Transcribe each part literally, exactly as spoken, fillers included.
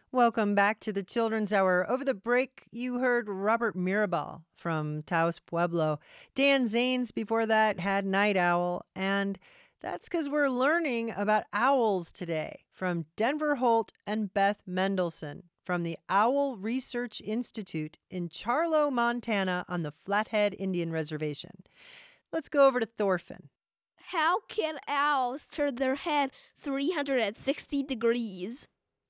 Welcome back to the Children's Hour. Over the break, you heard Robert Mirabal from Taos Pueblo. Dan Zanes before that had Night Owl. And that's because we're learning about owls today from Denver Holt and Beth Mendelson from the Owl Research Institute in Charlo, Montana on the Flathead Indian Reservation. Let's go over to Thorfinn. How can owls turn their head three hundred sixty degrees?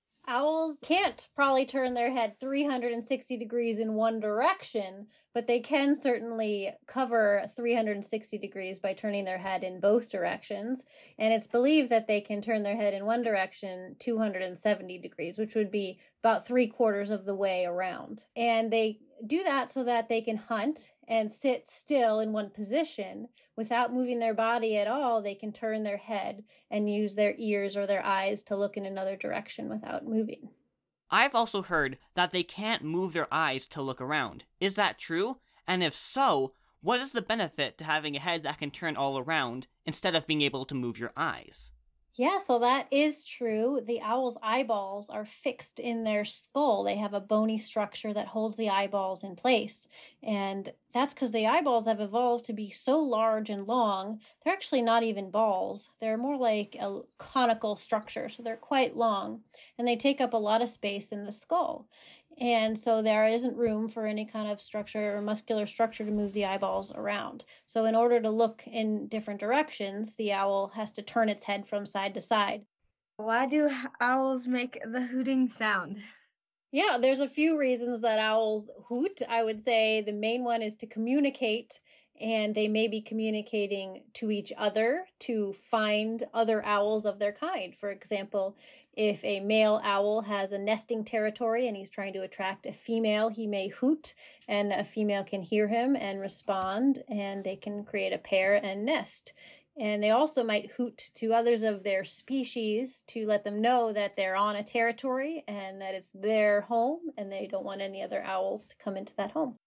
Owls can't probably turn their head three hundred sixty degrees in one direction, but they can certainly cover three hundred sixty degrees by turning their head in both directions. And it's believed that they can turn their head in one direction two hundred seventy degrees, which would be about three quarters of the way around. And they do that so that they can hunt and sit still in one position without moving their body at all. They can turn their head and use their ears or their eyes to look in another direction without moving. I've also heard that they can't move their eyes to look around. Is that true? And if so, what is the benefit to having a head that can turn all around instead of being able to move your eyes? Yeah, so that is true. The owl's eyeballs are fixed in their skull. They have a bony structure that holds the eyeballs in place. And that's because the eyeballs have evolved to be so large and long. They're actually not even balls. They're more like a conical structure, so they're quite long. And they take up a lot of space in the skull. And so there isn't room for any kind of structure or muscular structure to move the eyeballs around. So in order to look in different directions, the owl has to turn its head from side to side. Why do owls make the hooting sound? Yeah, there's a few reasons that owls hoot. I would say the main one is to communicate, and they may be communicating to each other to find other owls of their kind. For example, if a male owl has a nesting territory and he's trying to attract a female, he may hoot, and a female can hear him and respond, and they can create a pair and nest. And they also might hoot to others of their species to let them know that they're on a territory and that it's their home, and they don't want any other owls to come into that home.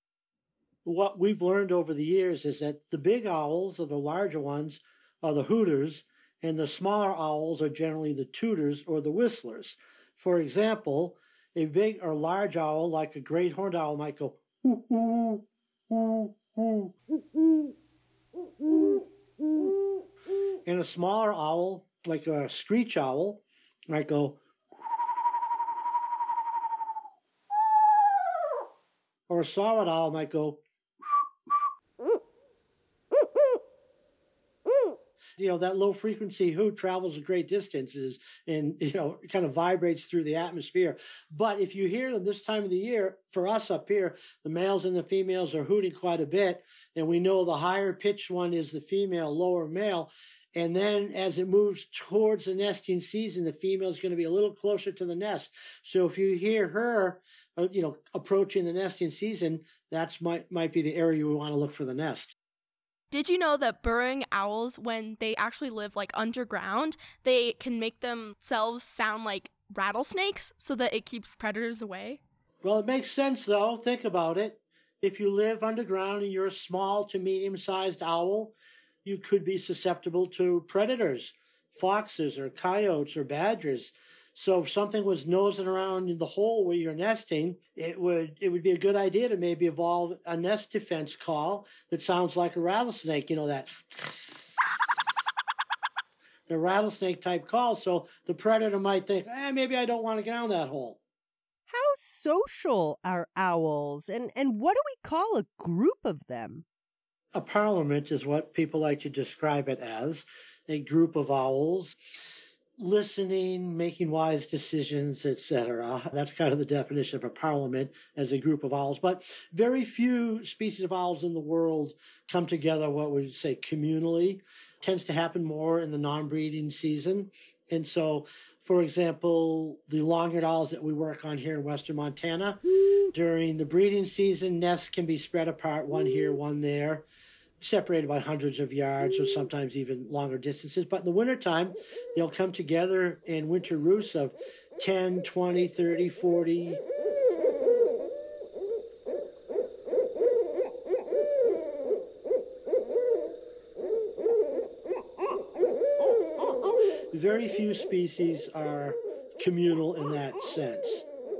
What we've learned over the years is that the big owls, or the larger ones, are the hooters, and the smaller owls are generally the tooters or the whistlers. For example, a big or large owl, like a great horned owl, might go hoo hoo hoo hoo hoo hoo, and a smaller owl, like a screech owl, might go, or a solid owl might go. You know, that low frequency hoot travels great distances and, you know, kind of vibrates through the atmosphere. But if you hear them this time of the year, for us up here, the males and the females are hooting quite a bit. And we know the higher pitched one is the female, lower male. And then as it moves towards the nesting season, the female is going to be a little closer to the nest. So if you hear her, uh, you know, approaching the nesting season, that's might, might be the area you want to look for the nest. Did you know that burrowing owls, when they actually live like underground, they can make themselves sound like rattlesnakes so that it keeps predators away? Well, it makes sense, though. Think about it. If you live underground and you're a small to medium-sized owl, you could be susceptible to predators, foxes or coyotes or badgers. So if something was nosing around in the hole where you're nesting, it would it would be a good idea to maybe evolve a nest defense call that sounds like a rattlesnake, you know, that the rattlesnake type call. So the predator might think, eh, maybe I don't want to get down that hole. How social are owls, and, and what do we call a group of them? A parliament is what people like to describe it as, a group of owls. Listening, making wise decisions, et cetera. That's kind of the definition of a parliament, as a group of owls. But very few species of owls in the world come together, what we would say, communally. It tends to happen more in the non-breeding season. And so, for example, the long-eared owls that we work on here in western Montana, during the breeding season, nests can be spread apart, one here, one there, separated by hundreds of yards or sometimes even longer distances. But in the wintertime, they'll come together in winter roosts of ten, twenty, thirty, forty. Very few species are communal in that sense.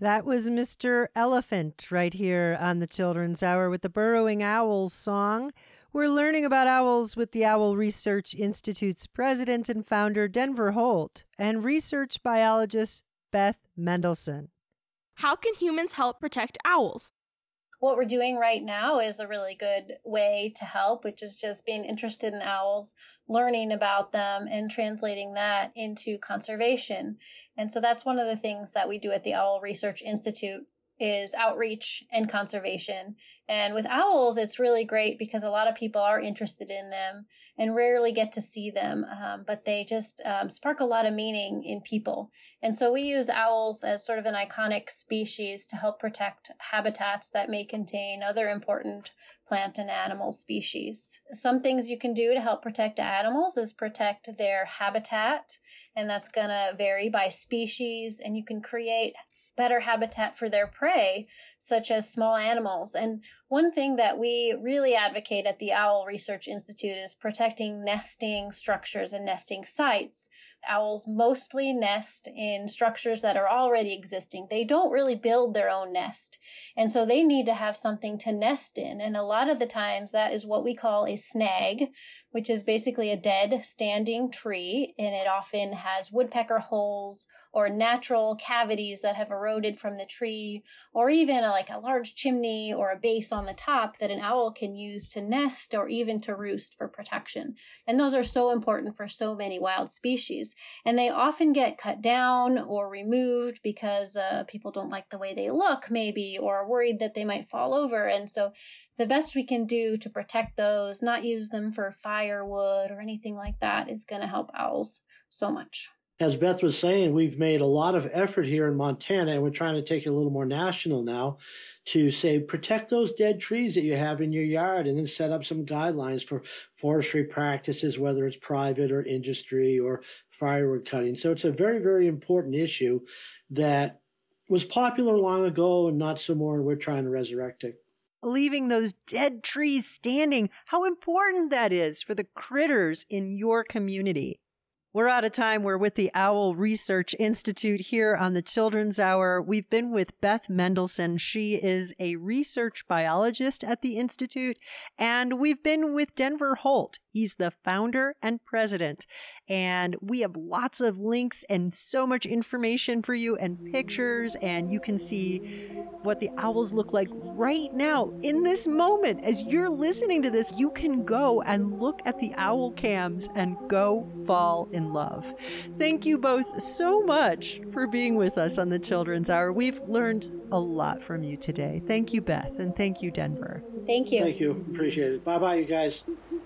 That was Mister Elephant right here on the Children's Hour with the Burrowing Owls song. We're learning about owls with the Owl Research Institute's president and founder, Denver Holt, and research biologist Beth Mendelsohn. How can humans help protect owls? What we're doing right now is a really good way to help, which is just being interested in owls, learning about them, and translating that into conservation. And so that's one of the things that we do at the Owl Research Institute is outreach and conservation. And with owls, it's really great because a lot of people are interested in them and rarely get to see them, um, but they just um, spark a lot of meaning in people. And so we use owls as sort of an iconic species to help protect habitats that may contain other important plant and animal species. Some things you can do to help protect animals is protect their habitat, and that's going to vary by species, and you can create better habitat for their prey, such as small animals. And one thing that we really advocate at the Owl Research Institute is protecting nesting structures and nesting sites. Owls mostly nest in structures that are already existing. They don't really build their own nest. And so they need to have something to nest in. And a lot of the times that is what we call a snag, which is basically a dead standing tree. And it often has woodpecker holes or natural cavities that have eroded from the tree, or even a, like a large chimney or a base on the top that an owl can use to nest or even to roost for protection. And those are so important for so many wild species. And they often get cut down or removed because uh, people don't like the way they look, maybe, or are worried that they might fall over. And so the best we can do to protect those, not use them for firewood or anything like that, is going to help owls so much. As Beth was saying, we've made a lot of effort here in Montana, and we're trying to take it a little more national now to say, protect those dead trees that you have in your yard, and then set up some guidelines for forestry practices, whether it's private or industry or firewood cutting. So it's a very, very important issue that was popular long ago and not so more, and we're trying to resurrect it. Leaving those dead trees standing, how important that is for the critters in your community. We're out of time. We're with the Owl Research Institute here on the Children's Hour. We've been with Beth Mendelsohn. She is a research biologist at the Institute. And we've been with Denver Holt. He's the founder and president. And we have lots of links and so much information for you and pictures. And you can see what the owls look like right now in this moment. As you're listening to this, you can go and look at the owl cams and go fall in love. Thank you both so much for being with us on the Children's Hour. We've learned a lot from you today. Thank you, Beth, and thank you, Denver. Thank you. Thank you. Appreciate it. Bye-bye, you guys.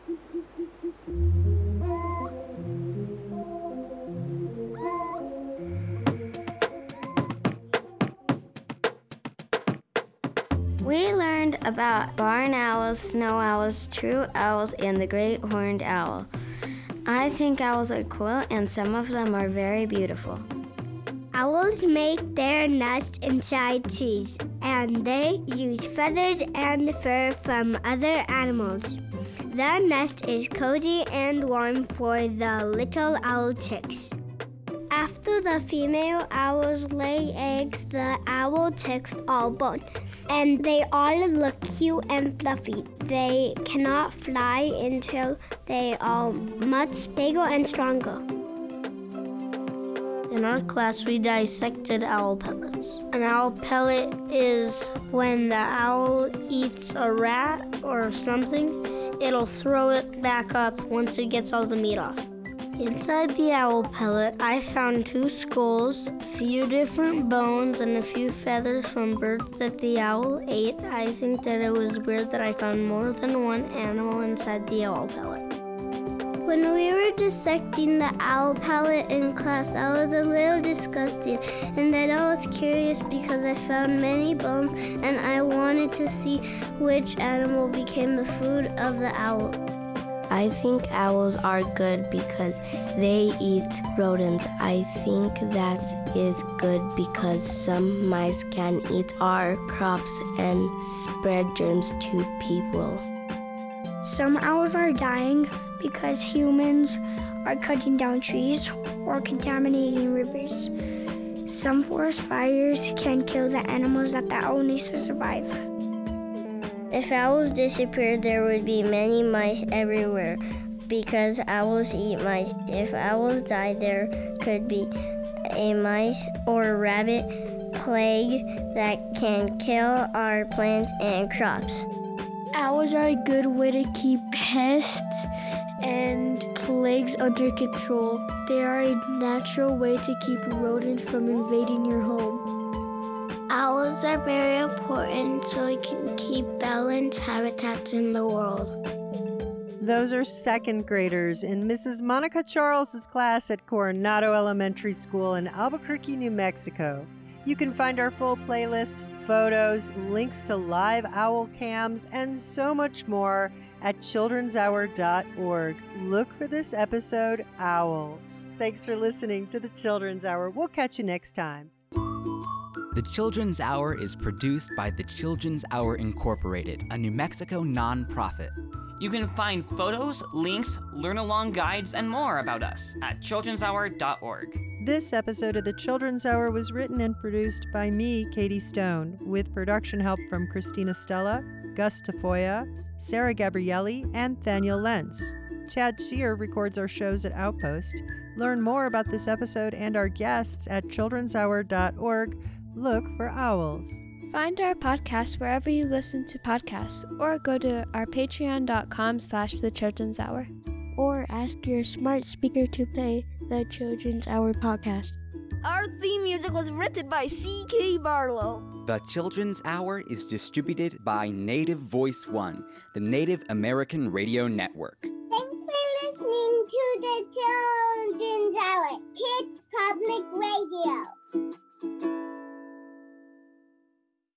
We learned about barn owls, snow owls, true owls, and the great horned owl. I think owls are cool, and some of them are very beautiful. Owls make their nest inside trees, and they use feathers and fur from other animals. The nest is cozy and warm for the little owl chicks. After the female owls lay eggs, the owl chicks all born, and they all look cute and fluffy. They cannot fly until they are much bigger and stronger. In our class, we dissected owl pellets. An owl pellet is when the owl eats a rat or something, it'll throw it back up once it gets all the meat off. Inside the owl pellet, I found two skulls, a few different bones, and a few feathers from birds that the owl ate. I think that it was weird that I found more than one animal inside the owl pellet. When we were dissecting the owl pellet in class, I was a little disgusted, and then I was curious because I found many bones, and I wanted to see which animal became the food of the owl. I think owls are good because they eat rodents. I think that is good because some mice can eat our crops and spread germs to people. Some owls are dying because humans are cutting down trees or contaminating rivers. Some forest fires can kill the animals that the owl needs to survive. If owls disappeared, there would be many mice everywhere because owls eat mice. If owls died, there could be a mice or rabbit plague that can kill our plants and crops. Owls are a good way to keep pests and plagues under control. They are a natural way to keep rodents from invading your home. Owls are very important so we can keep balanced habitats in the world. Those are second graders in Missus Monica Charles's class at Coronado Elementary School in Albuquerque, New Mexico. You can find our full playlist, photos, links to live owl cams, and so much more at children's hour dot org. Look for this episode, Owls. Thanks for listening to the Children's Hour. We'll catch you next time. The Children's Hour is produced by the Children's Hour Incorporated, a New Mexico nonprofit. You can find photos, links, learn-along guides, and more about us at children's hour dot org. This episode of the Children's Hour was written and produced by me, Katie Stone, with production help from Christina Stella, Gus Tafoya, Sarah Gabrielli, and Thaniel Lentz. Chad Shear records our shows at Outpost. Learn more about this episode and our guests at children's hour dot org. Look for owls. Find our podcast wherever you listen to podcasts, or go to our patreon dot com slash the Children's Hour. Or ask your smart speaker to play the Children's Hour podcast. Our theme music was written by C K Barlow. The Children's Hour is distributed by Native Voice One, the Native American Radio Network. Thanks for listening to the Children's Hour, Kids Public Radio.